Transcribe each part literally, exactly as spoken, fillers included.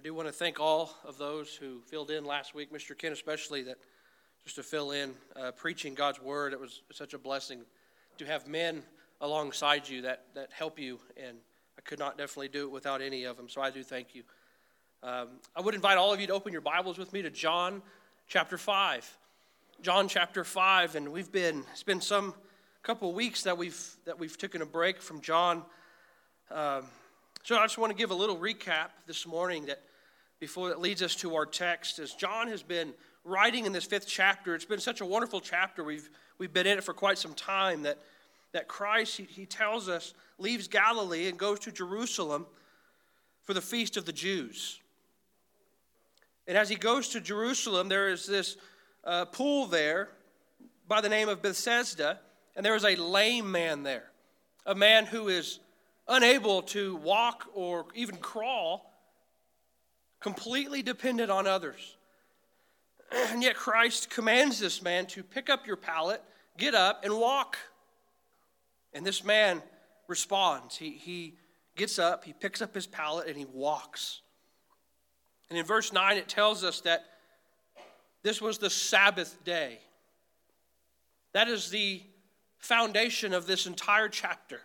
I do want to thank all of those who filled in last week, Mister Ken especially, that just to fill in, uh, preaching God's word. It was such a blessing to have men alongside you that, that help you, and I could not definitely do it without any of them, so I do thank you. Um, I would invite all of you to open your Bibles with me to John chapter five. John chapter five, and we've been, it's been some couple of weeks that we've that we've taken a break from John. Um, so I just want to give a little recap this morning that before that leads us to our text. As John has been writing in this fifth chapter, it's been such a wonderful chapter. We've we've been in it for quite some time. That that Christ, he, he tells us, leaves Galilee and goes to Jerusalem for the feast of the Jews. And as he goes to Jerusalem, there is this uh, pool there by the name of Bethesda, and there is a lame man there, a man who is unable to walk or even crawl, completely dependent on others. And yet Christ commands this man to pick up your pallet, get up, and walk. And this man responds. He, he gets up, he picks up his pallet, and he walks. And in verse nine, it tells us that this was the Sabbath day. That is the foundation of this entire chapter.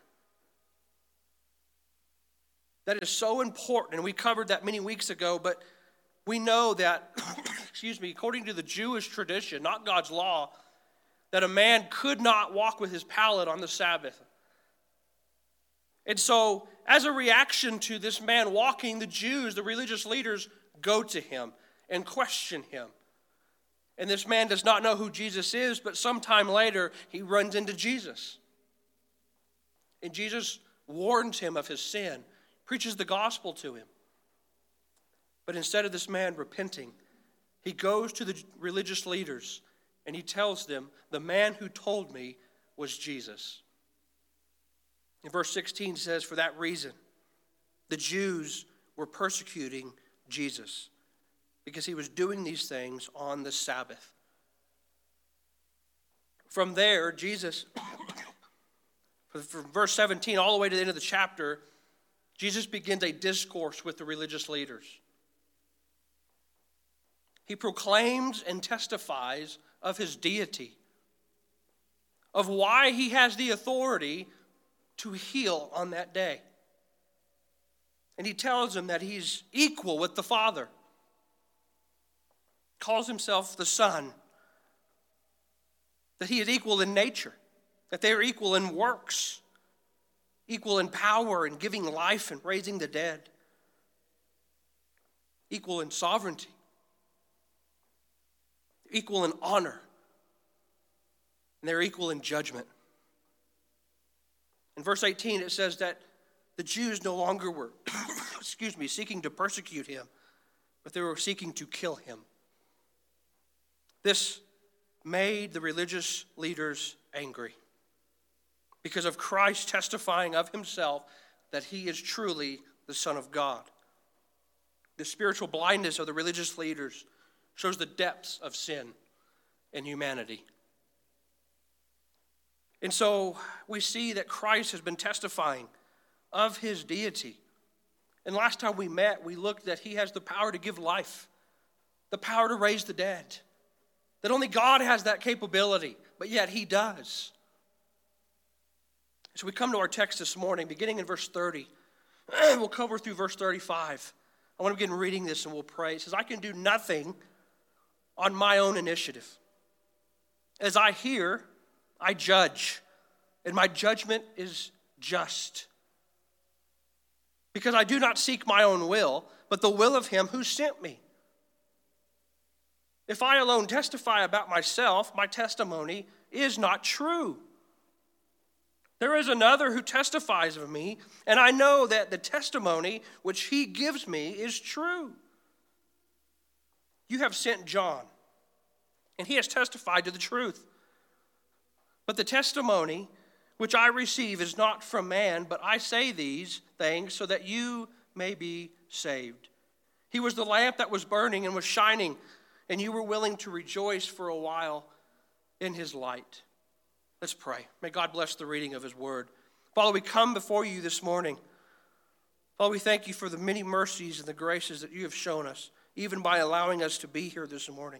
That is so important, and we covered that many weeks ago, but we know that, excuse me, according to the Jewish tradition, not God's law, that a man could not walk with his pallet on the Sabbath. And so, as a reaction to this man walking, the Jews, the religious leaders, go to him and question him. And this man does not know who Jesus is, but sometime later, he runs into Jesus. And Jesus warns him of his sin, preaches the gospel to him. But instead of this man repenting, he goes to the religious leaders and he tells them, the man who told me was Jesus. In verse sixteen says, for that reason, the Jews were persecuting Jesus because he was doing these things on the Sabbath. From there, Jesus, from verse seventeen all the way to the end of the chapter, Jesus begins a discourse with the religious leaders. He proclaims and testifies of his deity, of why he has the authority to heal on that day. And he tells them that he's equal with the Father, calls himself the Son, that he is equal in nature, that they are equal in works, equal in power and giving life and raising the dead, equal in sovereignty, equal in honor, and they're equal in judgment. In verse eighteen, it says that the Jews no longer were, excuse me, seeking to persecute him, but they were seeking to kill him. This made the religious leaders angry because of Christ testifying of himself that he is truly the Son of God. The spiritual blindness of the religious leaders shows the depths of sin and humanity. And so we see that Christ has been testifying of his deity. And last time we met, we looked that he has the power to give life, the power to raise the dead. That only God has that capability, but yet he does. So we come to our text this morning, beginning in verse thirty. We'll cover through verse thirty-five. I want to begin reading this and we'll pray. It says, I can do nothing on my own initiative. As I hear, I judge, and my judgment is just. Because I do not seek my own will, but the will of him who sent me. If I alone testify about myself, my testimony is not true. There is another who testifies of me, and I know that the testimony which he gives me is true. You have sent John, and he has testified to the truth. But the testimony which I receive is not from man, but I say these things so that you may be saved. He was the lamp that was burning and was shining, and you were willing to rejoice for a while in his light. Let's pray. May God bless the reading of his word. Father, we come before you this morning Father, we thank you for the many mercies and the graces that you have shown us, even by allowing us to be here this morning.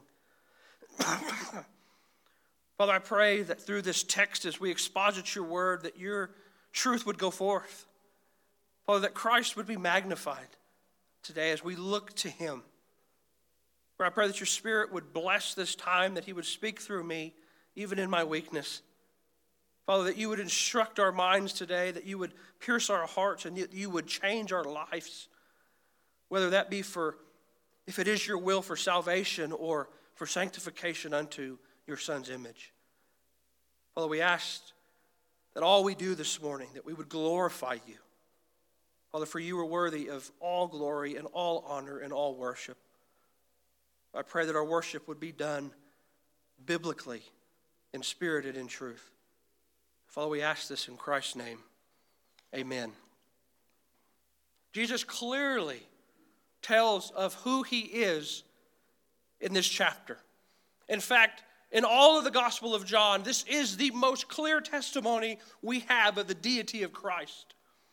Father, I pray that through this text, as we exposit your word, that your truth would go forth. Father, that Christ would be magnified today as we look to him. Father, I pray that your Spirit would bless this time, that he would speak through me, even in my weakness. Father, that you would instruct our minds today, that you would pierce our hearts, and that you would change our lives, whether that be for, if it is your will, for salvation or for sanctification unto your Son's image. Father, we ask that all we do this morning, that we would glorify you. Father, for you are worthy of all glory and all honor and all worship. I pray that our worship would be done biblically, in spirit and in truth. Father, we ask this in Christ's name. Amen. Jesus clearly tells of who he is in this chapter. In fact, in all of the Gospel of John, this is the most clear testimony we have of the deity of Christ.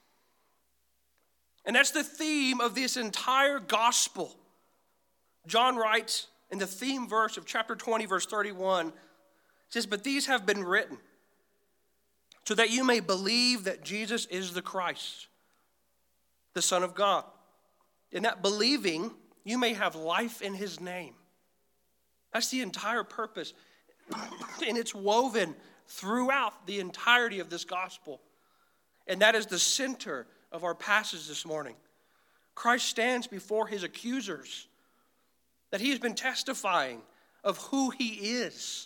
And that's the theme of this entire gospel. John writes in the theme verse of chapter twenty, verse thirty-one, it says, "But these have been written so that you may believe that Jesus is the Christ, the Son of God. In that believing, you may have life in his name." That's the entire purpose. And it's woven throughout the entirety of this gospel. And that is the center of our passage this morning. Christ stands before his accusers, that he has been testifying of who he is.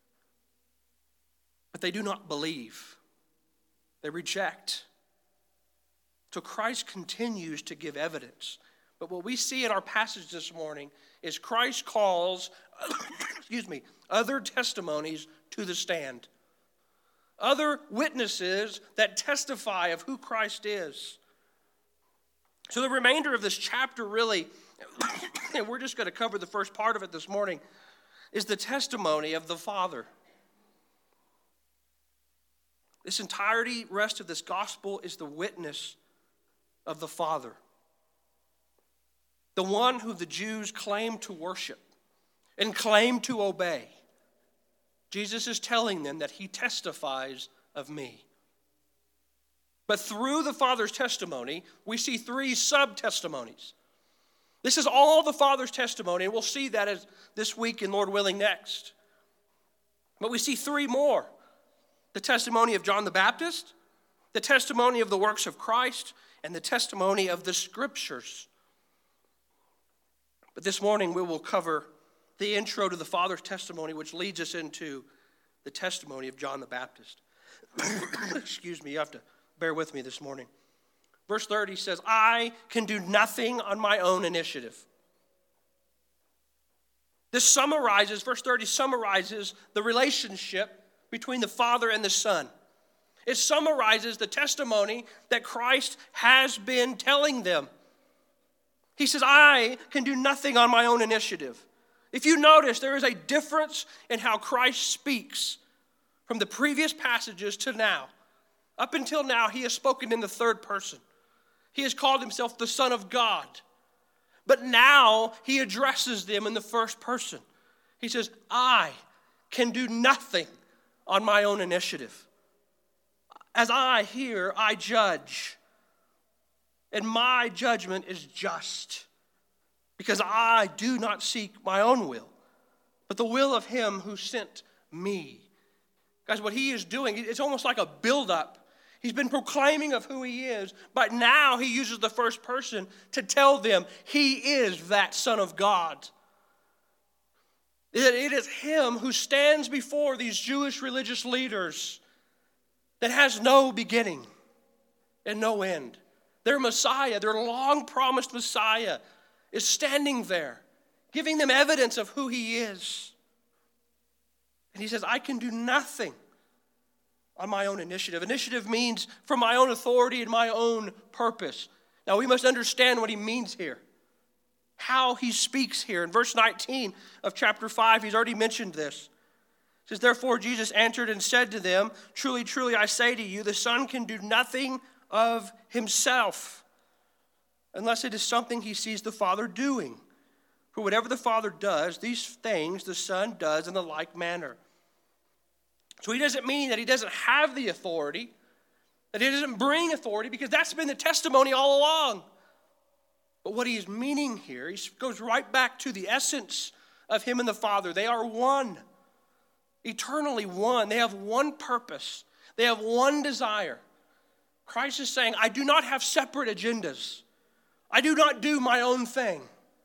But they do not believe. They reject. So Christ continues to give evidence. But what we see in our passage this morning is Christ calls, excuse me, other testimonies to the stand. Other witnesses that testify of who Christ is. So the remainder of this chapter really, and we're just going to cover the first part of it this morning, is the testimony of the Father. This entirety, rest of this gospel is the witness of the Father. The one who the Jews claim to worship and claim to obey. Jesus is telling them that he testifies of me. But through the Father's testimony, we see three sub-testimonies. This is all the Father's testimony, and we'll see that as this week and Lord willing next. But we see three more. The testimony of John the Baptist, the testimony of the works of Christ, and the testimony of the Scriptures. But this morning we will cover the intro to the Father's testimony, which leads us into the testimony of John the Baptist. Excuse me, you have to bear with me this morning. Verse thirty says, "I can do nothing on my own initiative." This summarizes, verse thirty summarizes the relationship between the Father and the Son. It summarizes the testimony that Christ has been telling them. He says, "I can do nothing on my own initiative." If you notice, there is a difference in how Christ speaks from the previous passages to now. Up until now, he has spoken in the third person. He has called himself the Son of God. But now he addresses them in the first person. He says, "I can do nothing on my own initiative. As I hear, I judge. And my judgment is just. Because I do not seek my own will, but the will of him who sent me." Guys, what he is doing, it's almost like a buildup. He's been proclaiming of who he is, but now he uses the first person to tell them he is that Son of God. It is him who stands before these Jewish religious leaders that has no beginning and no end. Their Messiah, their long-promised Messiah, is standing there, giving them evidence of who he is. And he says, "I can do nothing on my own initiative." Initiative means from my own authority and my own purpose. Now we must understand what he means here, how he speaks here. In verse nineteen of chapter five, he's already mentioned this. It says, "Therefore Jesus answered and said to them, 'Truly, truly, I say to you, the Son can do nothing of himself, unless it is something he sees the Father doing. For whatever the Father does, these things the Son does in the like manner. So he doesn't mean that he doesn't have the authority, that he doesn't bring authority, because that's been the testimony all along. But what he is meaning here, he goes right back to the essence of him and the Father. They are one, eternally one. They have one purpose. They have one desire. Christ is saying, I do not have separate agendas. I do not do my own thing.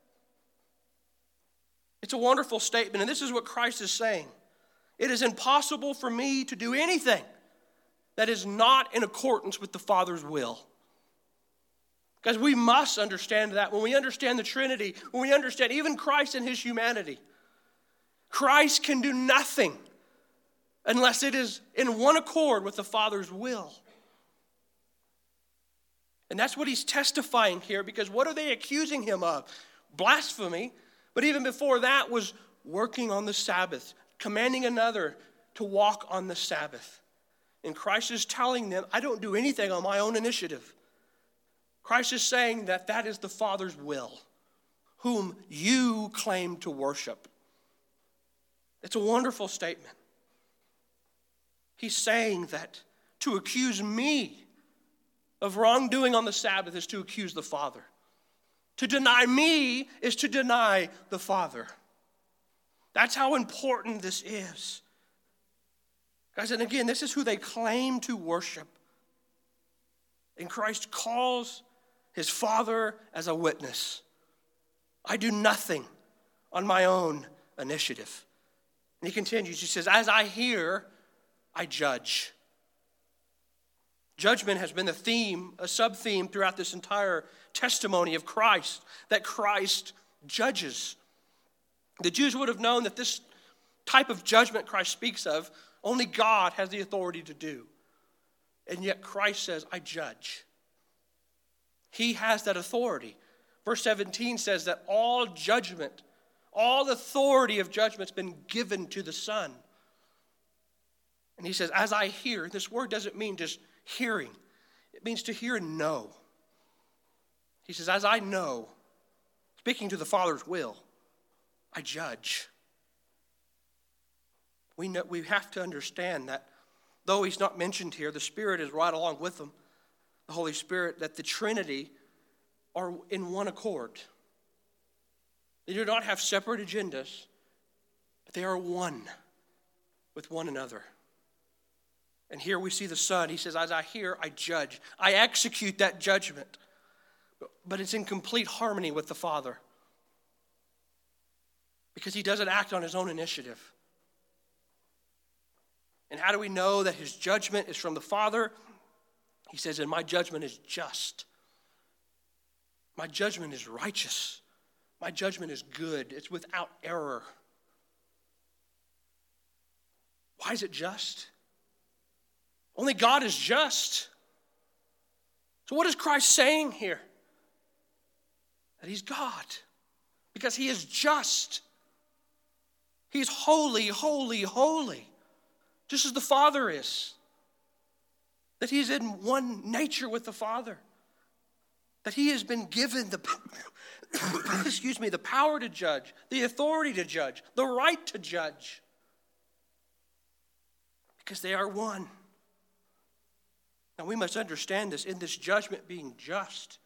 It's a wonderful statement, and this is what Christ is saying. It is impossible for me to do anything that is not in accordance with the Father's will. Because we must understand that when we understand the Trinity, when we understand even Christ and his humanity, Christ can do nothing unless it is in one accord with the Father's will. And that's what he's testifying here, because what are they accusing him of? Blasphemy. But even before that was working on the Sabbath, commanding another to walk on the Sabbath. And Christ is telling them, I don't do anything on my own initiative. Christ is saying that that is the Father's will, whom you claim to worship. It's a wonderful statement. He's saying that to accuse me of wrongdoing on the Sabbath is to accuse the Father. To deny me is to deny the Father. That's how important this is. Guys, and again, this is who they claim to worship. And Christ calls his Father as a witness. I do nothing on my own initiative. And he continues, he says, as I hear, I judge. Judgment has been the theme, a sub-theme throughout this entire testimony of Christ, that Christ judges. The Jews would have known that this type of judgment Christ speaks of, only God has the authority to do. And yet Christ says, I judge. He has that authority. Verse seventeen says that all judgment, all authority of judgment has been given to the Son. And he says, as I hear, this word doesn't mean just hearing. It means to hear and know. He says, as I know, speaking to the Father's will, I judge. We know, we have to understand that though he's not mentioned here, the Spirit is right along with him, the Holy Spirit, that the Trinity are in one accord. They do not have separate agendas, but they are one with one another. And here we see the Son. He says, as I hear, I judge. I execute that judgment. But it's in complete harmony with the Father. Because he doesn't act on his own initiative. And how do we know that his judgment is from the Father? He says, and my judgment is just. My judgment is righteous. My judgment is good. It's without error. Why is it just? Only God is just. So what is Christ saying here? That he's God. Because he is just. He's holy, holy, holy. Just as the Father is. That he's in one nature with the Father. That he has been given the, excuse me, the power to judge, the authority to judge, the right to judge. Because they are one. Now we must understand this in this judgment being just.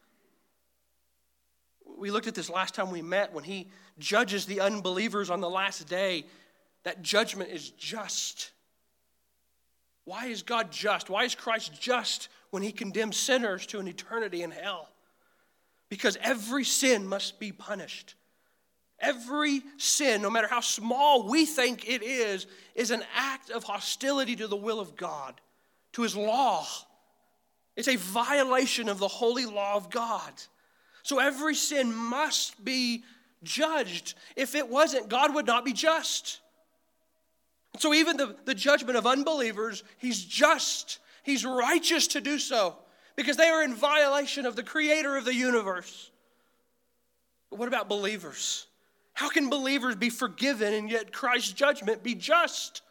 We looked at this last time we met when he judges the unbelievers on the last day. That judgment is just. Why is God just? Why is Christ just when he condemns sinners to an eternity in hell? Because every sin must be punished. Every sin, no matter how small we think it is, is an act of hostility to the will of God, to his law. It's a violation of the holy law of God. So every sin must be judged. If it wasn't, God would not be just. So even the, the judgment of unbelievers, he's just. He's righteous to do so because they are in violation of the creator of the universe. But what about believers? How can believers be forgiven and yet Christ's judgment be just?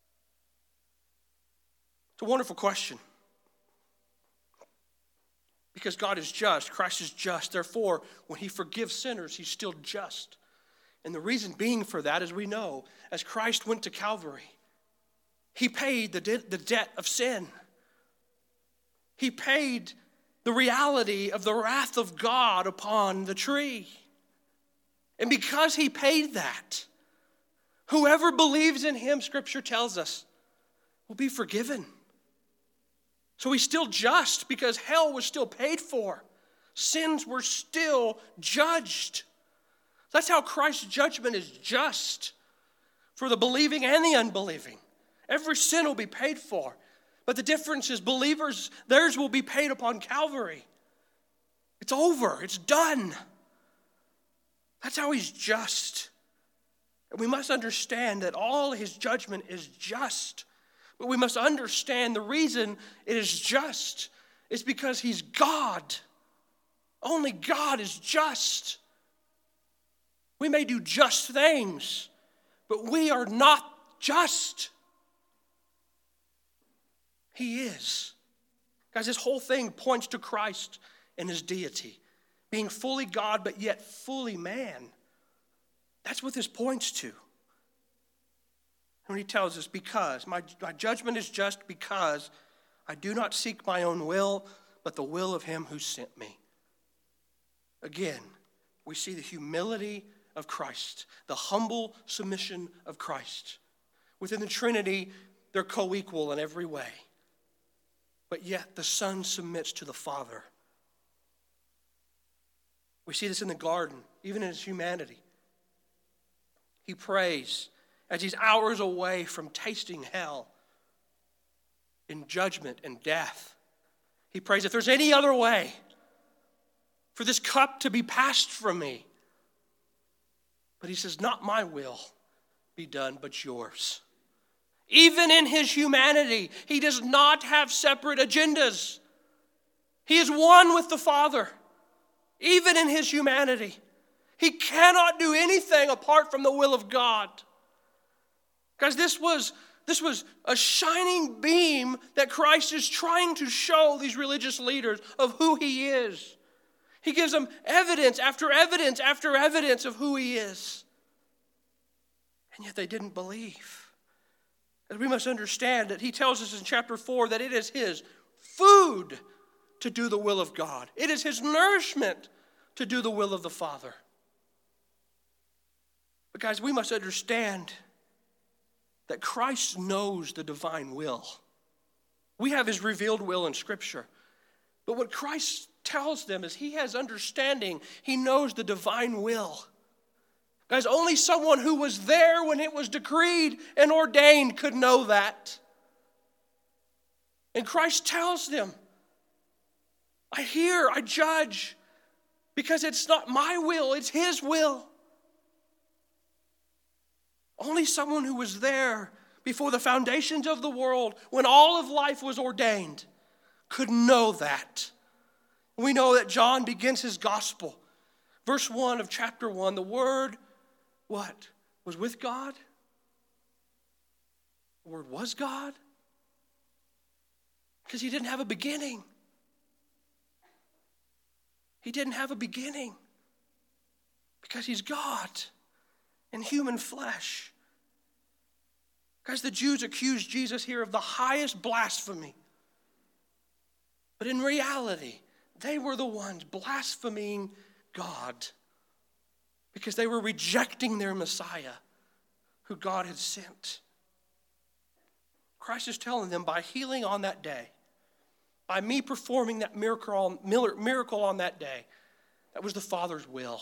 It's a wonderful question. Because God is just. Christ is just. Therefore, when he forgives sinners, he's still just. And the reason being for that is we know, as Christ went to Calvary, he paid the, de- the debt of sin. He paid the reality of the wrath of God upon the tree. And because he paid that, whoever believes in him, Scripture tells us, will be forgiven. So he's still just because hell was still paid for. Sins were still judged. That's how Christ's judgment is just for the believing and the unbelieving. Every sin will be paid for. But the difference is believers, theirs will be paid upon Calvary. It's over. It's done. That's how he's just. And we must understand that all his judgment is just. But we must understand the reason it is just is because he's God. Only God is just. We may do just things, but we are not just. He is. Guys, this whole thing points to Christ and his deity. Being fully God, but yet fully man. That's what this points to. When he tells us, because, my, my judgment is just because I do not seek my own will, but the will of him who sent me. Again, we see the humility of Christ, the humble submission of Christ. Within the Trinity, they're co-equal in every way. But yet the Son submits to the Father. We see this in the garden, even in his humanity. He prays as he's hours away from tasting hell in judgment and death. He prays, if there's any other way for this cup to be passed from me. But he says, not my will be done, but yours. Even in his humanity, he does not have separate agendas. He is one with the Father, even in his humanity. He cannot do anything apart from the will of God. Guys, this was, this was a shining beam that Christ is trying to show these religious leaders of who he is. He gives them evidence after evidence after evidence of who he is. And yet they didn't believe. And we must understand that he tells us in chapter four that it is his food to do the will of God. It is his nourishment to do the will of the Father. But guys, we must understand that Christ knows the divine will. We have his revealed will in Scripture. But what Christ tells them is he has understanding. He knows the divine will. Guys, only someone who was there when it was decreed and ordained could know that. And Christ tells them, I hear, I judge, because it's not my will, it's his will. Only someone who was there before the foundations of the world, when all of life was ordained, could know that. We know that John begins his gospel. Verse one of chapter one, the Word, what? Was with God? The Word was God? Because he didn't have a beginning. He didn't have a beginning. Because he's God in human flesh. Guys, the Jews accused Jesus here of the highest blasphemy. But in reality, they were the ones blaspheming God because they were rejecting their Messiah who God had sent. Christ is telling them, by healing on that day, by me performing that miracle on, miracle on that day, that was the Father's will.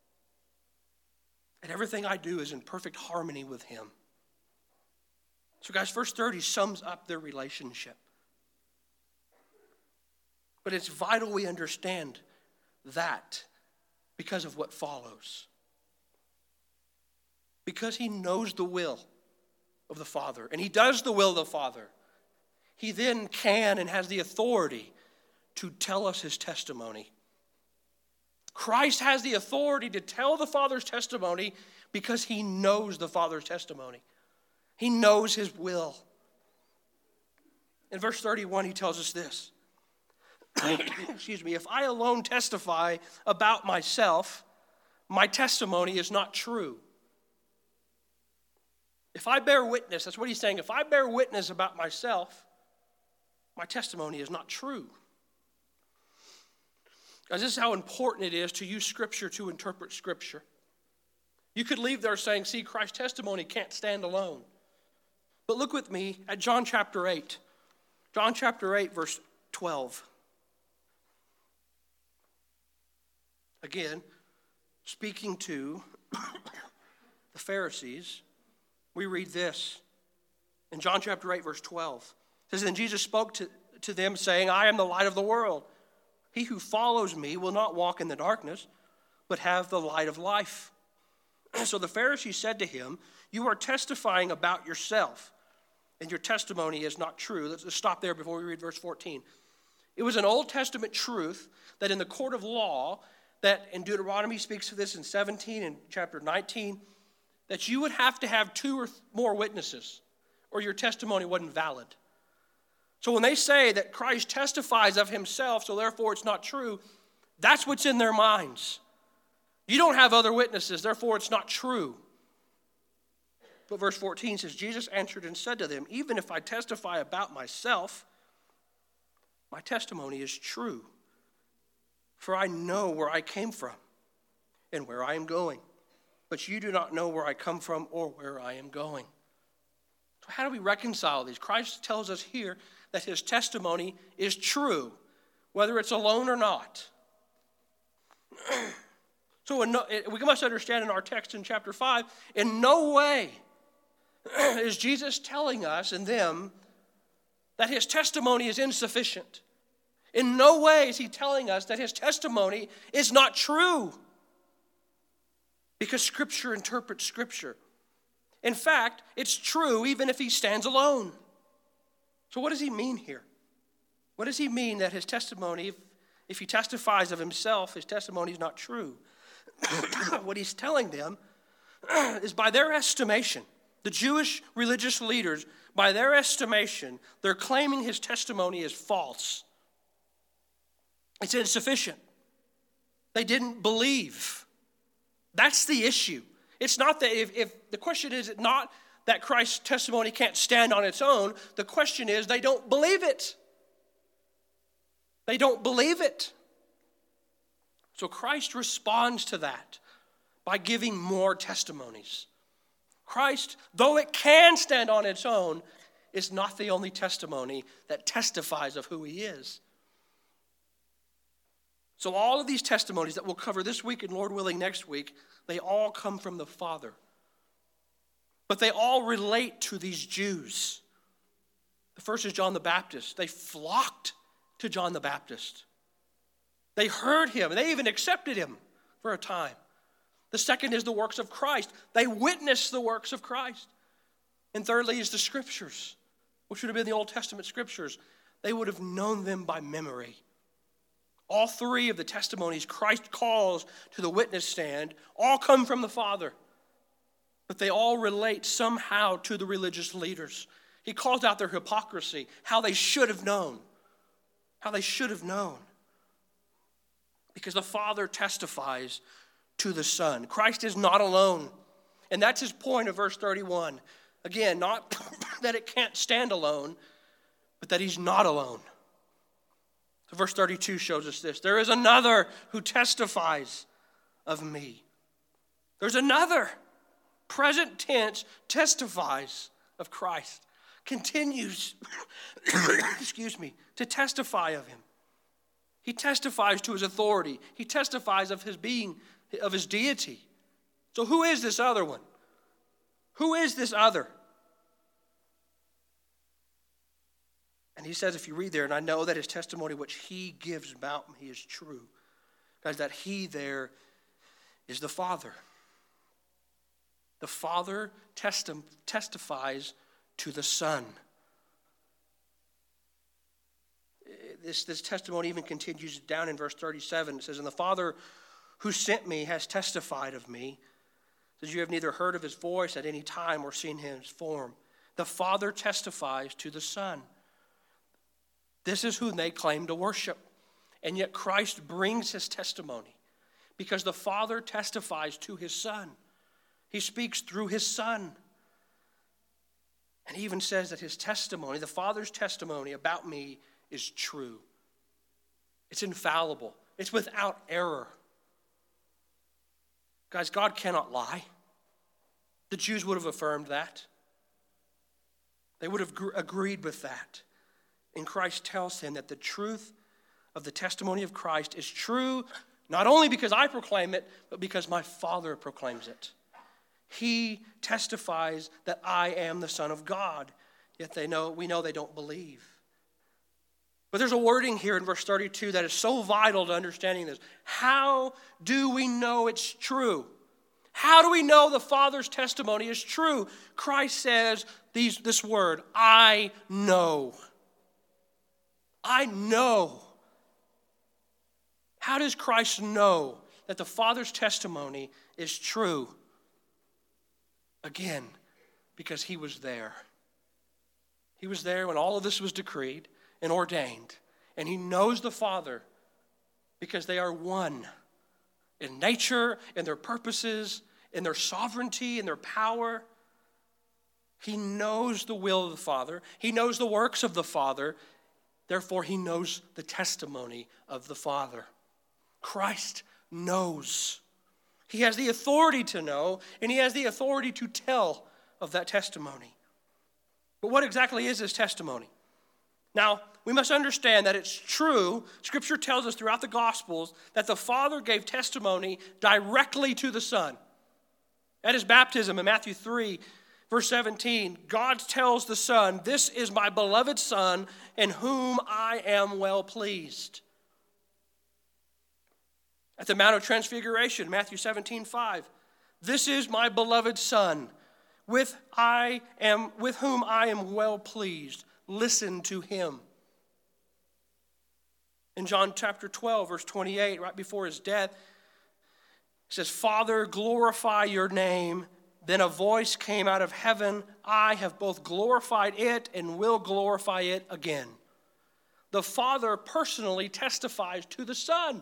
And everything I do is in perfect harmony with him. So guys, verse thirty sums up their relationship. But it's vital we understand that because of what follows. Because he knows the will of the Father, and he does the will of the Father, he then can and has the authority to tell us his testimony. Christ has the authority to tell the Father's testimony because he knows the Father's testimony. He knows his will. In verse thirty-one, he tells us this. excuse me, if I alone testify about myself, my testimony is not true. If I bear witness, that's what he's saying, if I bear witness about myself, my testimony is not true. Guys, this is how important it is to use Scripture to interpret Scripture. You could leave there saying, see, Christ's testimony can't stand alone. But look with me at John chapter eight. John chapter eight, verse twelve. Again, speaking to the Pharisees, we read this in John chapter eight, verse twelve. It says, then Jesus spoke to, to them, saying, I am the light of the world. He who follows me will not walk in the darkness, but have the light of life. So the Pharisees said to him, you are testifying about yourself, and your testimony is not true. Let's just stop there before we read verse fourteen. It was an Old Testament truth that in the court of law, that in Deuteronomy speaks of this in seventeen and chapter nineteen, that you would have to have two or more witnesses, or your testimony wasn't valid. So when they say that Christ testifies of himself, so therefore it's not true, that's what's in their minds. You don't have other witnesses, therefore it's not true. But verse fourteen says, Jesus answered and said to them, even if I testify about myself, my testimony is true. For I know where I came from and where I am going. But you do not know where I come from or where I am going. So how do we reconcile these? Christ tells us here that his testimony is true, whether it's alone or not. So in no, we must understand in our text in chapter five, in no way is Jesus telling us and them that his testimony is insufficient. In no way is he telling us that his testimony is not true. Because Scripture interprets Scripture. In fact, it's true even if he stands alone. So what does he mean here? What does he mean that his testimony, if, if he testifies of himself, his testimony is not true? What he's telling them is by their estimation, the Jewish religious leaders, by their estimation, they're claiming his testimony is false. It's insufficient. They didn't believe. That's the issue. It's not that if, if the question is not that Christ's testimony can't stand on its own. The question is they don't believe it. They don't believe it. So Christ responds to that by giving more testimonies. Christ, though it can stand on its own, is not the only testimony that testifies of who he is. So all of these testimonies that we'll cover this week and Lord willing next week, they all come from the Father. But they all relate to these Jews. The first is John the Baptist. They flocked to John the Baptist. They heard him. They even accepted him for a time. The second is the works of Christ. They witnessed the works of Christ. And thirdly is the Scriptures, which would have been the Old Testament Scriptures. They would have known them by memory. All three of the testimonies Christ calls to the witness stand all come from the Father. But they all relate somehow to the religious leaders. He calls out their hypocrisy, how they should have known. How they should have known. Because the Father testifies to the Son. Christ is not alone. And that's his point of verse thirty-one. Again, not that it can't stand alone, but that he's not alone. So verse thirty-two shows us this. There is another who testifies of me. There's another. Present tense testifies of Christ. Continues, excuse me, to testify of him. He testifies to his authority. He testifies of his being, of his deity. So who is this other one? Who is this other? And he says, if you read there, and I know that his testimony which he gives about me is true. Guys, that he there is the Father. The Father testi- testifies to the Son. This, this testimony even continues down in verse thirty-seven. It says, and the Father who sent me has testified of me. It says, you have neither heard of his voice at any time or seen his form. The Father testifies to the Son. This is whom they claim to worship. And yet Christ brings his testimony because the Father testifies to his Son. He speaks through his Son. And he even says that his testimony, the Father's testimony about me, is true. It's infallible. It's without error. Guys, God cannot lie. The Jews would have affirmed that. They would have gr- agreed with that. And Christ tells them that the truth of the testimony of Christ is true, not only because I proclaim it, but because my Father proclaims it. He testifies that I am the Son of God, yet they know we know they don't believe. But there's a wording here in verse thirty-two that is so vital to understanding this. How do we know it's true? How do we know the Father's testimony is true? Christ says these, this word, I know. I know. How does Christ know that the Father's testimony is true? Again, because he was there. He was there when all of this was decreed and ordained. And he knows the Father because they are one in nature, in their purposes, in their sovereignty, in their power. He knows the will of the Father. He knows the works of the Father. Therefore, he knows the testimony of the Father. Christ knows. He has the authority to know, and he has the authority to tell of that testimony. But what exactly is this testimony? Now, we must understand that it's true. Scripture tells us throughout the Gospels that the Father gave testimony directly to the Son. At his baptism in Matthew three, verse seventeen, God tells the Son, "This is my beloved Son, in whom I am well pleased." At the Mount of Transfiguration, Matthew seventeen five, "This is my beloved Son, with I am with whom I am well pleased. Listen to him." In John chapter twelve, verse twenty-eight, right before his death, it says, "Father, glorify your name." Then a voice came out of heaven, "I have both glorified it and will glorify it again." The Father personally testifies to the Son.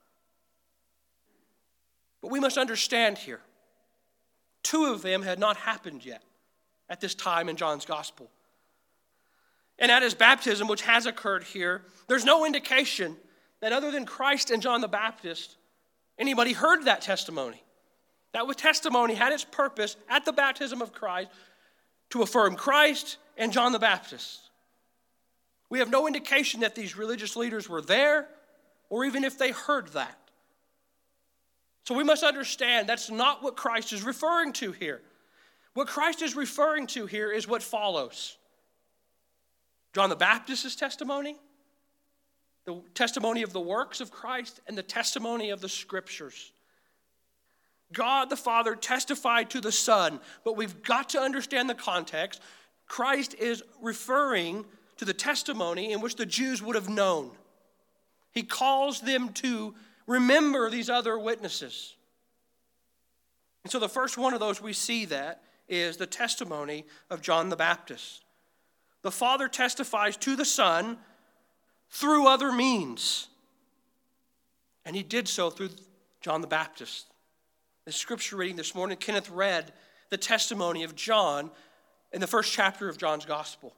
But we must understand here, two of them had not happened yet at this time in John's gospel. And at his baptism, which has occurred here, there's no indication that other than Christ and John the Baptist, anybody heard that testimony. That testimony had its purpose at the baptism of Christ to affirm Christ and John the Baptist. We have no indication that these religious leaders were there or even if they heard that. So we must understand that's not what Christ is referring to here. What Christ is referring to here is what follows. John the Baptist's testimony, the testimony of the works of Christ, and the testimony of the Scriptures. God the Father testified to the Son, but we've got to understand the context. Christ is referring to the testimony in which the Jews would have known. He calls them to remember these other witnesses. And so the first one of those we see that is the testimony of John the Baptist. The Father testifies to the Son through other means. And he did so through John the Baptist. The scripture reading this morning, Kenneth read the testimony of John in the first chapter of John's Gospel.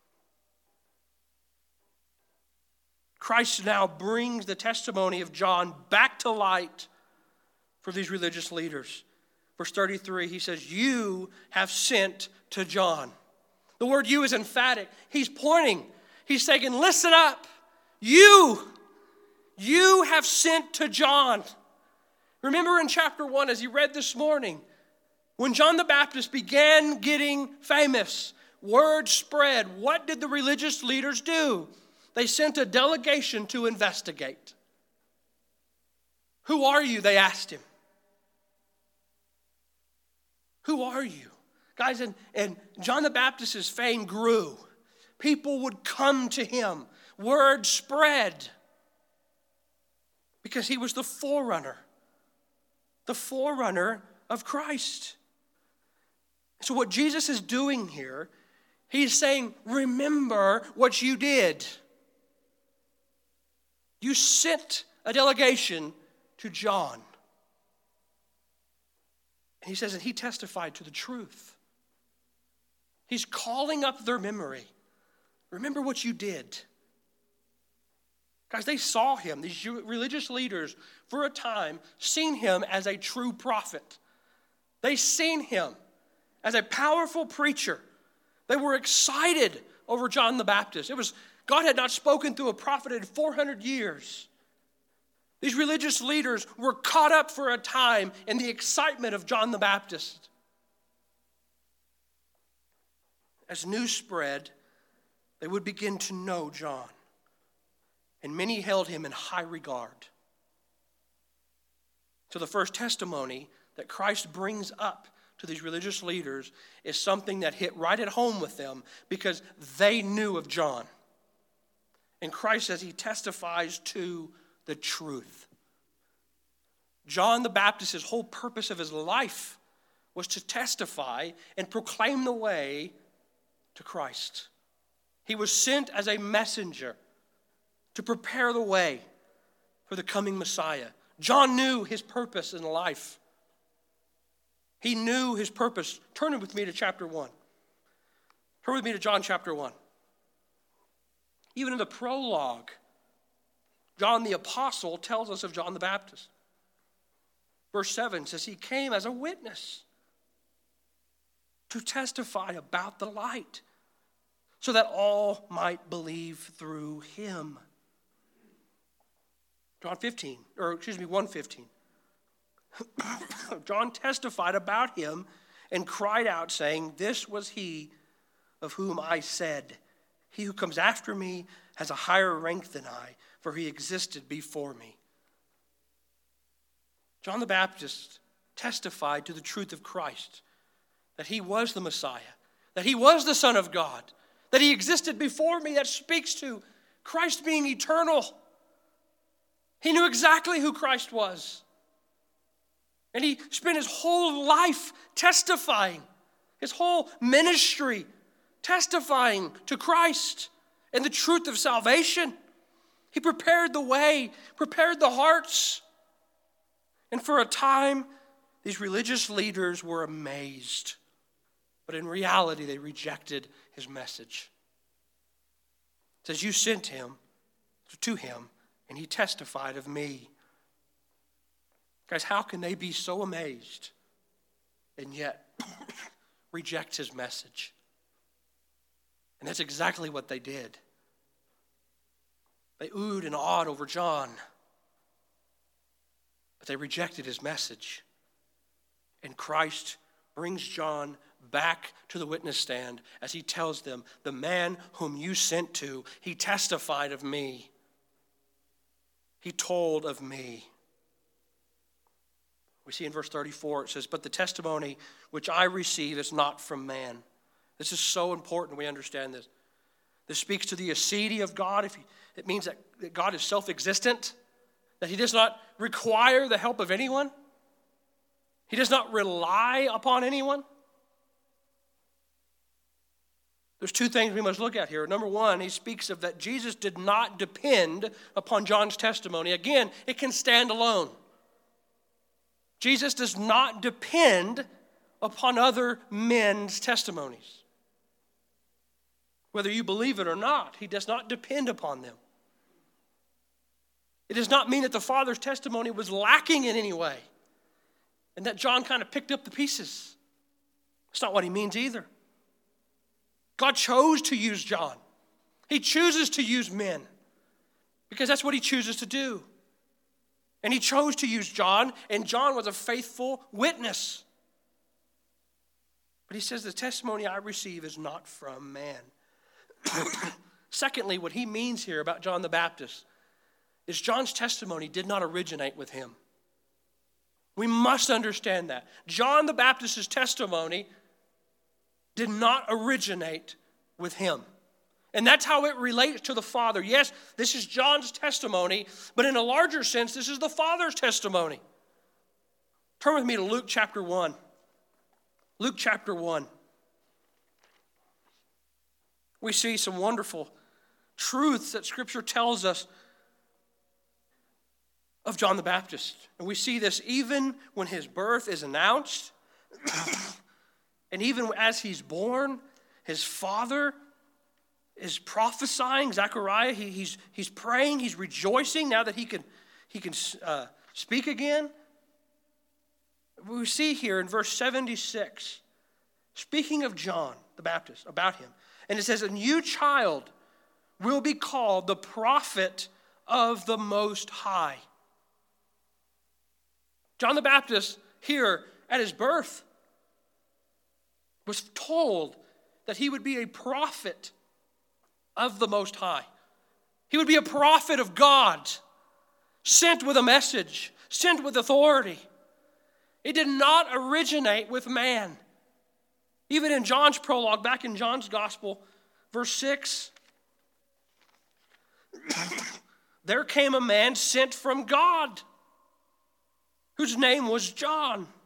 Christ now brings the testimony of John back to light for these religious leaders. Verse thirty-three, he says, "You have sent to John." The word "you" is emphatic. He's pointing. He's saying, listen up. You, you have sent to John. Remember in chapter one, as you read this morning, when John the Baptist began getting famous, word spread. What did the religious leaders do? They sent a delegation to investigate. "Who are you?" they asked him. Who are you? Guys, and, and John the Baptist's fame grew. People would come to him. Word spread. Because he was the forerunner. The forerunner of Christ. So what Jesus is doing here, he's saying, remember what you did. You sent a delegation to John. And he says that he testified to the truth. He's calling up their memory. Remember what you did. Guys, they saw him. These religious leaders, for a time, seen him as a true prophet. They seen him as a powerful preacher. They were excited over John the Baptist. It was God had not spoken through a prophet in four hundred years. These religious leaders were caught up for a time in the excitement of John the Baptist. As news spread, they would begin to know John. And many held him in high regard. So the first testimony that Christ brings up to these religious leaders is something that hit right at home with them because they knew of John. And Christ says he testifies to the truth. John the Baptist's whole purpose of his life was to testify and proclaim the way to Christ. He was sent as a messenger to prepare the way for the coming Messiah. John knew his purpose in life. He knew his purpose. Turn with me to chapter one. Turn with me to John chapter one. Even in the prologue, John the Apostle tells us of John the Baptist. Verse seven says he came as a witness to testify about the light so that all might believe through him. John fifteen, or excuse me, one fifteen. John testified about him and cried out, saying, "This was he of whom I said, he who comes after me has a higher rank than I, for he existed before me." John the Baptist testified to the truth of Christ, that he was the Messiah, that he was the Son of God, that he existed before me. That speaks to Christ being eternal. He knew exactly who Christ was. And he spent his whole life testifying, his whole ministry testifying to Christ and the truth of salvation. He prepared the way, prepared the hearts. And for a time, these religious leaders were amazed. But in reality, they rejected his message. It says, you sent him to him, and he testified of me. Guys, how can they be so amazed and yet reject his message? And that's exactly what they did. They oohed and awed over John, but they rejected his message. And Christ brings John back to the witness stand as he tells them, the man whom you sent to, he testified of me. He told of me. We see in verse thirty-four, it says, but the testimony which I receive is not from man. This is so important we understand this. This speaks to the aseity of God. If he, it means that, that God is self-existent, that he does not require the help of anyone. He does not rely upon anyone. There's two things we must look at here. Number one, he speaks of that Jesus did not depend upon John's testimony. Again, it can stand alone. Jesus does not depend upon other men's testimonies. Whether you believe it or not, he does not depend upon them. It does not mean that the Father's testimony was lacking in any way and that John kind of picked up the pieces. That's not what he means either. God chose to use John. He chooses to use men because that's what he chooses to do. And he chose to use John, and John was a faithful witness. But he says the testimony I receive is not from man. Secondly, what he means here about John the Baptist is John's testimony did not originate with him. We must understand that. John the Baptist's testimony did not originate with him. And that's how it relates to the Father. Yes, this is John's testimony, but in a larger sense, this is the Father's testimony. Turn with me to Luke chapter one. Luke chapter one. We see some wonderful truths that Scripture tells us of John the Baptist. And we see this even when his birth is announced, and even as he's born, his father is prophesying, Zechariah. He, he's, he's praying, he's rejoicing now that he can, he can uh, speak again. We see here in verse seventy-six, speaking of John the Baptist, about him. And it says, a new child will be called the prophet of the Most High. John the Baptist here at his birth was told that he would be a prophet of the Most High. He would be a prophet of God, sent with a message, sent with authority. It did not originate with man. Even in John's prologue, back in John's gospel, verse six, there came a man sent from God, whose name was John. And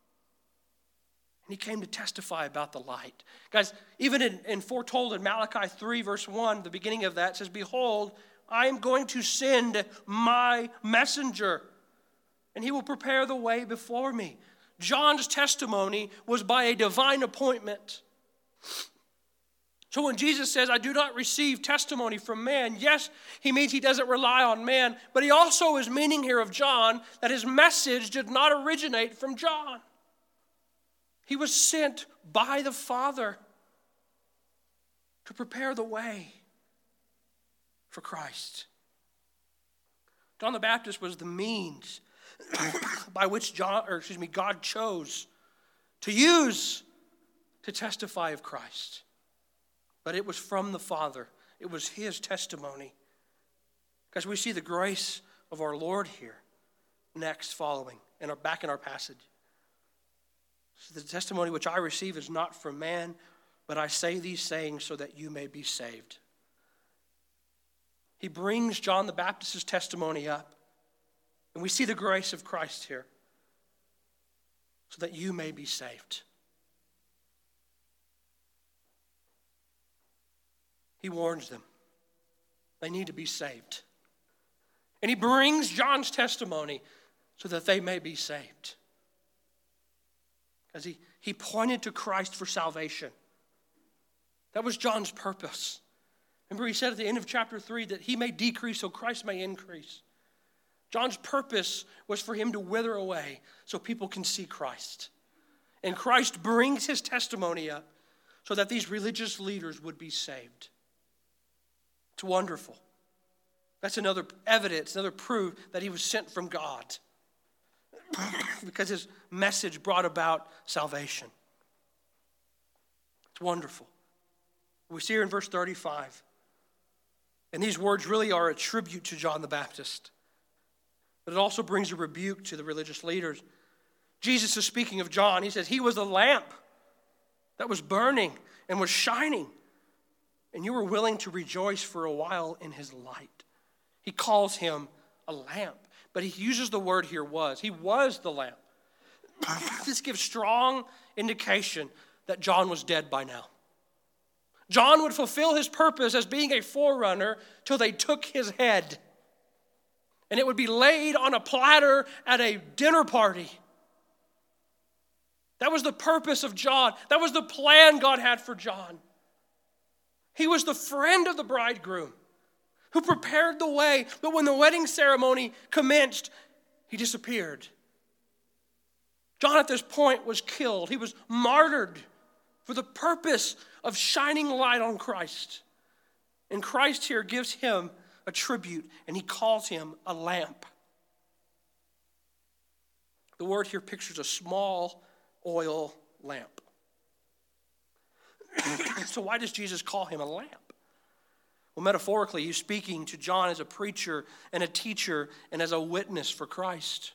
he came to testify about the light. Guys, even in, in foretold in Malachi three, verse one, the beginning of that says, behold, I am going to send my messenger, and he will prepare the way before me. John's testimony was by a divine appointment. So when Jesus says, I do not receive testimony from man, yes, he means he doesn't rely on man, but he also is meaning here of John that his message did not originate from John. He was sent by the Father to prepare the way for Christ. John the Baptist was the means by which John, or excuse me, God chose to use to testify of Christ. But it was from the Father. It was his testimony. Because we see the grace of our Lord here next following, and are back in our passage. So the testimony which I receive is not from man, but I say these sayings so that you may be saved. He brings John the Baptist's testimony up. And we see the grace of Christ here so that you may be saved. He warns them. They need to be saved. And he brings John's testimony so that they may be saved. As he, he pointed to Christ for salvation. That was John's purpose. Remember he said at the end of chapter three that he may decrease so Christ may increase. John's purpose was for him to wither away so people can see Christ. And Christ brings his testimony up so that these religious leaders would be saved. It's wonderful. That's another evidence, another proof that he was sent from God. Because his message brought about salvation. It's wonderful. We see here in verse thirty-five. And these words really are a tribute to John the Baptist. But it also brings a rebuke to the religious leaders. Jesus is speaking of John. He says, he was a lamp that was burning and was shining. And you were willing to rejoice for a while in his light. He calls him a lamp. But he uses the word here was. He was the lamp. This gives strong indication that John was dead by now. John would fulfill his purpose as being a forerunner till they took his head. And it would be laid on a platter at a dinner party. That was the purpose of John. That was the plan God had for John. He was the friend of the bridegroom who prepared the way. But when the wedding ceremony commenced, he disappeared. John at this point was killed. He was martyred for the purpose of shining light on Christ. And Christ here gives him a tribute, and he calls him a lamp. The word here pictures a small oil lamp. So why does Jesus call him a lamp? Well, metaphorically, he's speaking to John as a preacher and a teacher and as a witness for Christ.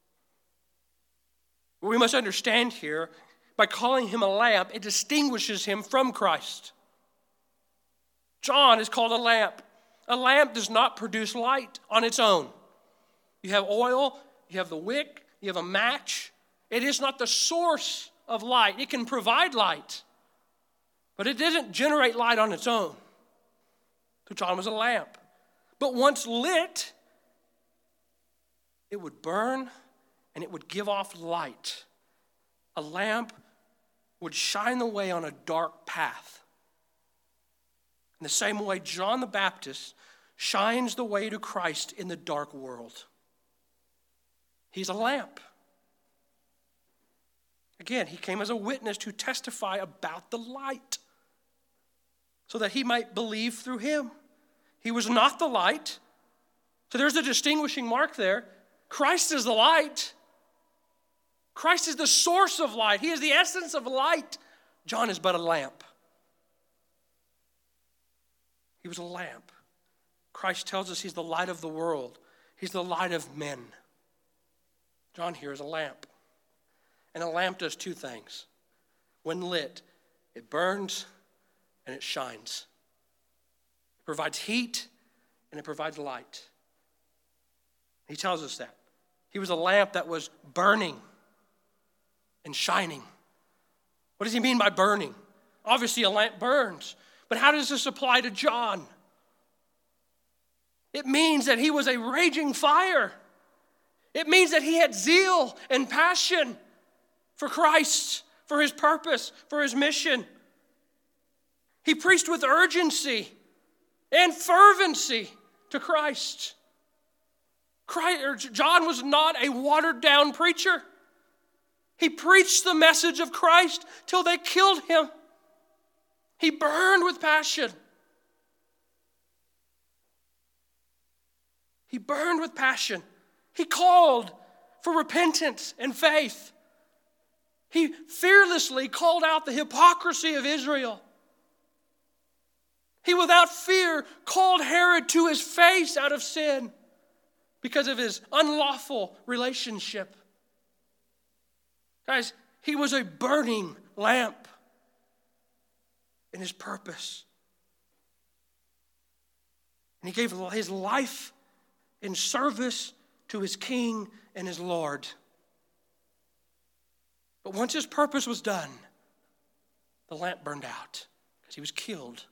What we must understand here, by calling him a lamp, it distinguishes him from Christ. John is called a lamp. A lamp does not produce light on its own. You have oil, you have the wick, you have a match. It is not the source of light. It can provide light, but it doesn't generate light on its own. So John was a lamp. But once lit, It would burn and it would give off light. A lamp would shine the way on a dark path. In the same way, John the Baptist shines the way to Christ in the dark world. He's a lamp. Again, he came as a witness to testify about the light so that he might believe through him. He was not the light. So there's a distinguishing mark there. Christ is the light. Christ is the source of light. He is the essence of light. John is but a lamp. He was a lamp. Christ tells us he's the light of the world. He's the light of men. John here is a lamp. And a lamp does two things. When lit, it burns and it shines. It provides heat and it provides light. He tells us that. He was a lamp that was burning and shining. What does he mean by burning? Obviously, a lamp burns. But how does this apply to John? It means that he was a raging fire. It means that he had zeal and passion for Christ, for his purpose, for his mission. He preached with urgency and fervency to Christ. Christ or John was not a watered-down preacher. He preached the message of Christ till they killed him. He burned with passion. He burned with passion. He called for repentance and faith. He fearlessly called out the hypocrisy of Israel. He, without fear, called Herod to his face out of sin because of his unlawful relationship. Guys, he was a burning lamp in his purpose. And he gave his life in service to his King and his Lord. But once his purpose was done, the lamp burned out because he was killed.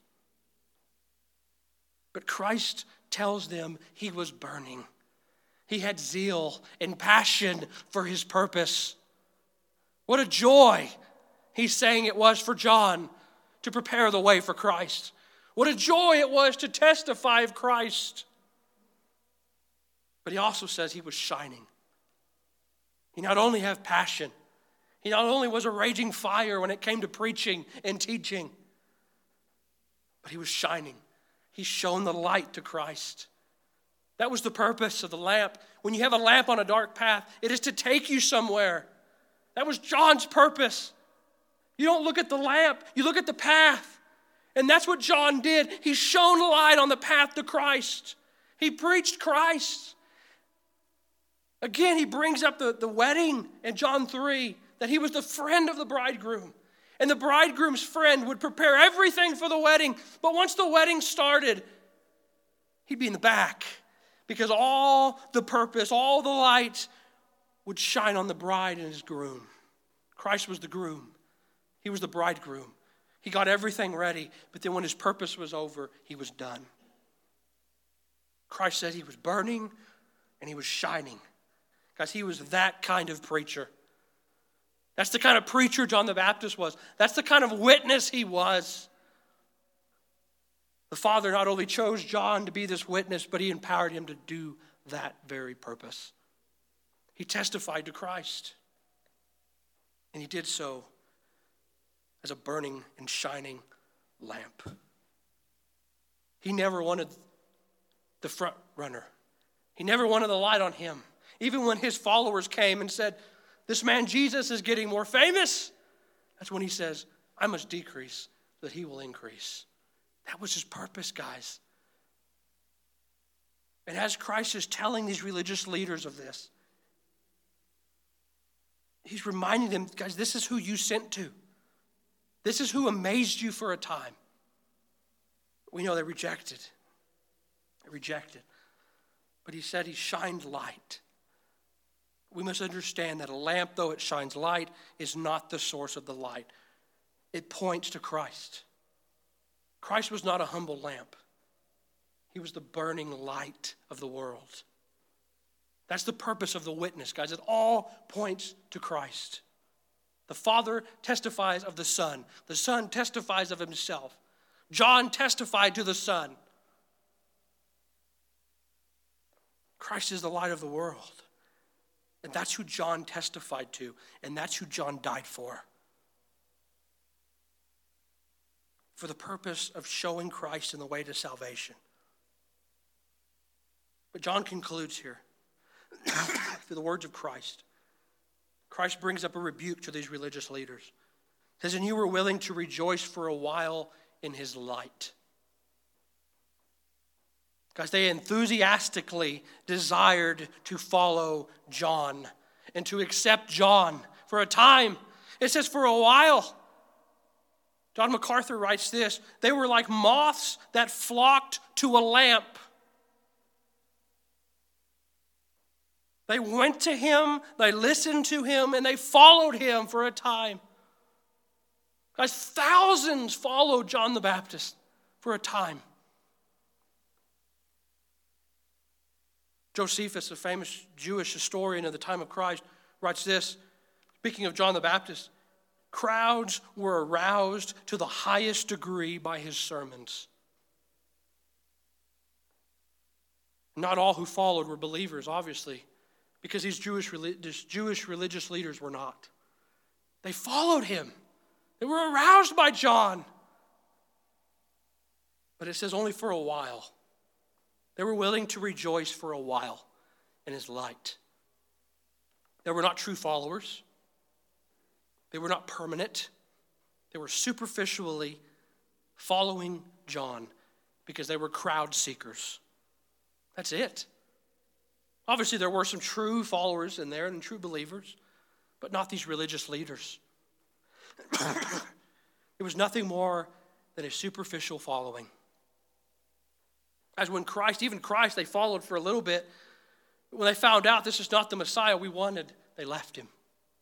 But Christ tells them he was burning. He had zeal and passion for his purpose. What a joy he's saying it was for John to prepare the way for Christ. What a joy it was to testify of Christ. But he also says he was shining. He not only had passion, he not only was a raging fire when it came to preaching and teaching, but he was shining. He shone the light to Christ. That was the purpose of the lamp. When you have a lamp on a dark path, it is to take you somewhere. That was John's purpose. You don't look at the lamp, you look at the path. And that's what John did. He shone light on the path to Christ. He preached Christ. Again, he brings up the, the wedding in John three, that he was the friend of the bridegroom. And the bridegroom's friend would prepare everything for the wedding. But once the wedding started, he'd be in the back because all the purpose, all the light would shine on the bride and his groom. Christ was the groom. He was the bridegroom. He got everything ready, but then when his purpose was over, he was done. Christ said he was burning and he was shining. Guys, he was that kind of preacher. That's the kind of preacher John the Baptist was. That's the kind of witness he was. The Father not only chose John to be this witness, but he empowered him to do that very purpose. He testified to Christ. And he did so as a burning and shining lamp. He never wanted the front runner. He never wanted the light on him. Even when his followers came and said, "This man Jesus is getting more famous," that's when he says, "I must decrease so that he will increase." That was his purpose, guys. And as Christ is telling these religious leaders of this, he's reminding them, guys, this is who you sent to. This is who amazed you for a time. We know they rejected. They rejected. But he said he shined light. We must understand that a lamp, though it shines light, is not the source of the light. It points to Christ. Christ was not a humble lamp. He was the burning light of the world. That's the purpose of the witness, guys. It all points to Christ. The Father testifies of the Son. The Son testifies of himself. John testified to the Son. Christ is the light of the world. And that's who John testified to. And that's who John died for. For the purpose of showing Christ in the way to salvation. But John concludes here through the words of Christ. Christ brings up a rebuke to these religious leaders. He says, and you were willing to rejoice for a while in his light. Guys, they enthusiastically desired to follow John and to accept John for a time. It says for a while. John MacArthur writes this, they were like moths that flocked to a lamp. They went to him, they listened to him, and they followed him for a time. Guys, thousands followed John the Baptist for a time. Josephus, a famous Jewish historian of the time of Christ, writes this, speaking of John the Baptist, crowds were aroused to the highest degree by his sermons. Not all who followed were believers, obviously, because these Jewish, these Jewish religious leaders were not. They followed him. They were aroused by John. But it says only for a while. They were willing to rejoice for a while in his light. They were not true followers. They were not permanent. They were superficially following John because they were crowd seekers. That's it. Obviously, there were some true followers in there and true believers, but not these religious leaders. It was nothing more than a superficial following. As when Christ, even Christ, they followed for a little bit. When they found out this is not the Messiah we wanted, they left him.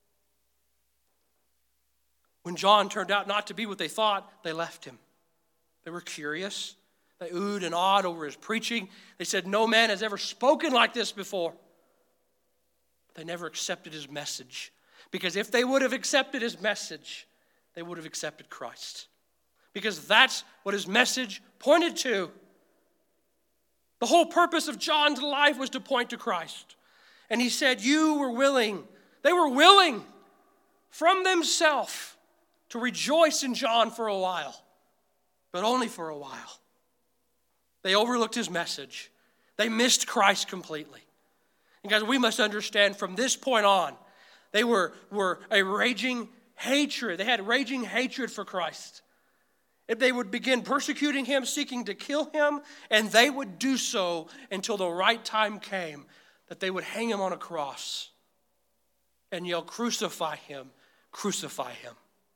When John turned out not to be what they thought, they left him. They were curious. They oohed and awed over his preaching. They said, no man has ever spoken like this before. They never accepted his message. Because if they would have accepted his message, they would have accepted Christ. Because that's what his message pointed to. The whole purpose of John's life was to point to Christ. And he said, you were willing. They were willing from themselves to rejoice in John for a while. But only for a while. They overlooked his message. They missed Christ completely. And guys, we must understand from this point on, they were, were a raging hatred. They had raging hatred for Christ. If they would begin persecuting him, seeking to kill him, and they would do so until the right time came, that they would hang him on a cross and yell, crucify him, crucify him.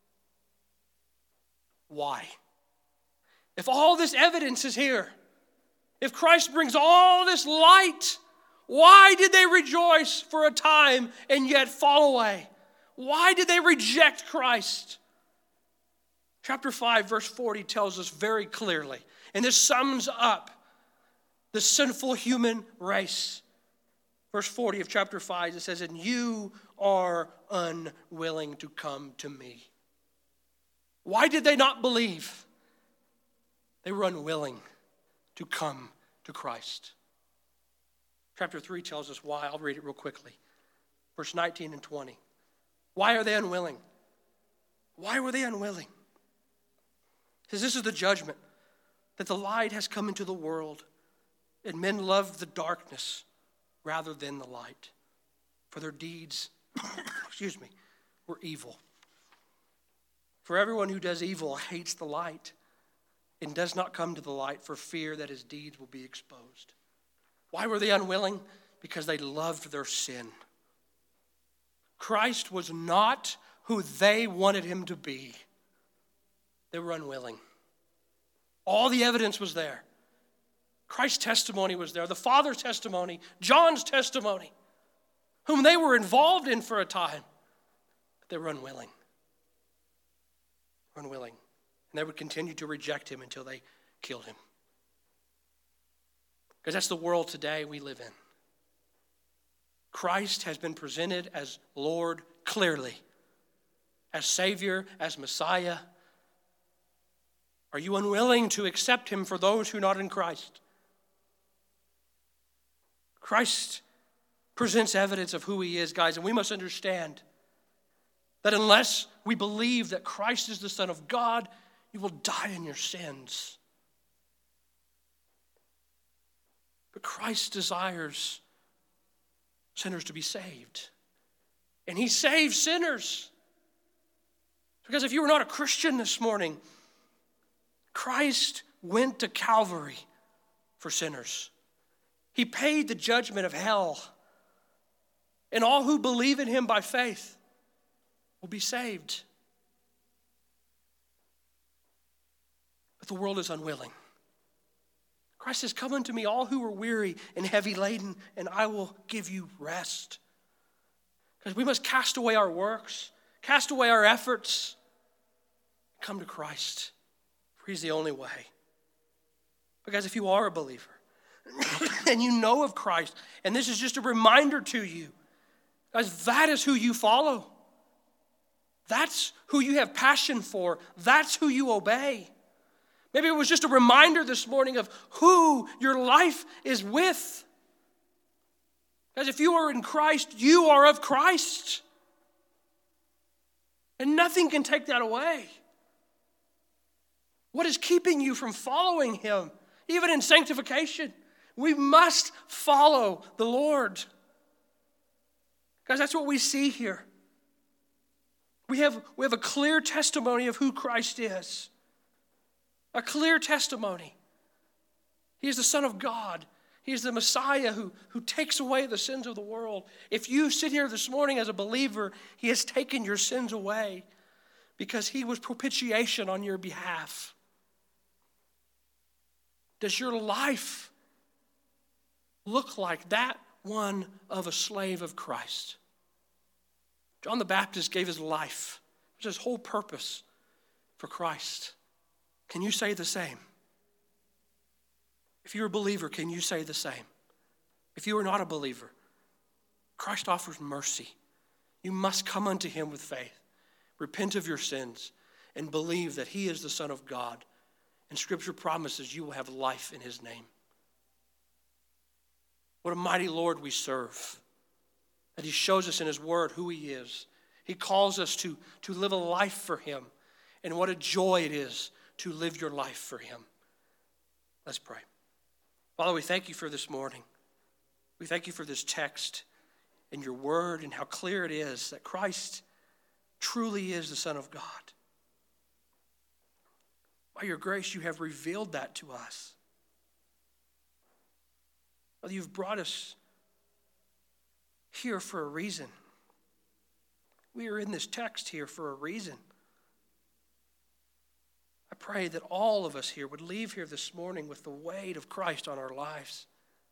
Why? If all this evidence is here, if Christ brings all this light, why did they rejoice for a time and yet fall away? Why did they reject Christ? Chapter five, verse forty tells us very clearly, and this sums up the sinful human race. Verse forty of chapter five, it says, and you are unwilling to come to me. Why did they not believe? They were unwilling to come to Christ. Chapter three tells us why. I'll read it real quickly. Verse nineteen and twenty. Why are they unwilling? Why were they unwilling? Because this is the judgment, that the light has come into the world, and men loved the darkness rather than the light, for their deeds, excuse me, were evil. For everyone who does evil hates the light and does not come to the light for fear that his deeds will be exposed. Why were they unwilling? Because they loved their sin. Christ was not who they wanted him to be. They were unwilling. All the evidence was there. Christ's testimony was there. The Father's testimony, John's testimony, whom they were involved in for a time. But they were unwilling. Unwilling. And they would continue to reject him until they killed him. Because that's the world today we live in. Christ has been presented as Lord clearly, as Savior, as Messiah. Are you unwilling to accept him for those who are not in Christ? Christ presents evidence of who he is, guys, and we must understand that unless we believe that Christ is the Son of God, you will die in your sins. But Christ desires sinners to be saved. And he saves sinners. Because if you were not a Christian this morning, Christ went to Calvary for sinners. He paid the judgment of hell. And all who believe in him by faith will be saved. But the world is unwilling. Christ says, come unto me, all who are weary and heavy laden, and I will give you rest. Because we must cast away our works, cast away our efforts, come to Christ, for he's the only way. Because if you are a believer, and you know of Christ, and this is just a reminder to you, guys, that is who you follow. That's who you have passion for. That's who you obey. Maybe it was just a reminder this morning of who your life is with. Because if you are in Christ, you are of Christ. And nothing can take that away. What is keeping you from following him? Even in sanctification, we must follow the Lord. Guys, that's what we see here. We have, we have a clear testimony of who Christ is. A clear testimony. He is the Son of God. He is the Messiah who, who takes away the sins of the world. If you sit here this morning as a believer, he has taken your sins away because he was propitiation on your behalf. Does your life look like that one of a slave of Christ? John the Baptist gave his life. It was his whole purpose for Christ. Can you say the same? If you're a believer, can you say the same? If you are not a believer, Christ offers mercy. You must come unto him with faith, repent of your sins, and believe that he is the Son of God. And Scripture promises you will have life in his name. What a mighty Lord we serve. That he shows us in his word who he is. He calls us to, to live a life for him. And what a joy it is to live your life for him. Let's pray. Father, we thank you for this morning. We thank you for this text and your word and how clear it is that Christ truly is the Son of God. By your grace, you have revealed that to us. Father, you've brought us here for a reason. We are in this text here for a reason. I pray that all of us here would leave here this morning with the weight of Christ on our lives.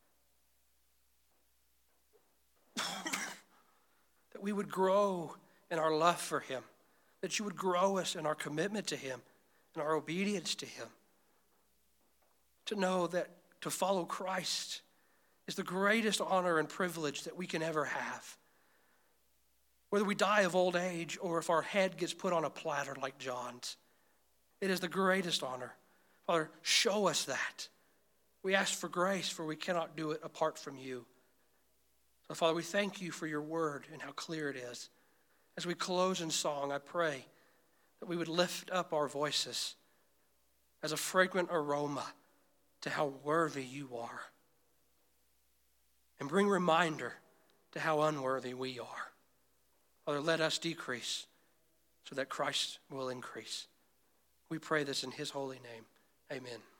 That we would grow in our love for him. That you would grow us in our commitment to him and our obedience to him. To know that to follow Christ is the greatest honor and privilege that we can ever have. Whether we die of old age or if our head gets put on a platter like John's. It is the greatest honor. Father, show us that. We ask for grace, for we cannot do it apart from you. So, Father, we thank you for your word and how clear it is. As we close in song, I pray that we would lift up our voices as a fragrant aroma to how worthy you are. And bring reminder to how unworthy we are. Father, let us decrease so that Christ will increase. We pray this in his holy name. Amen.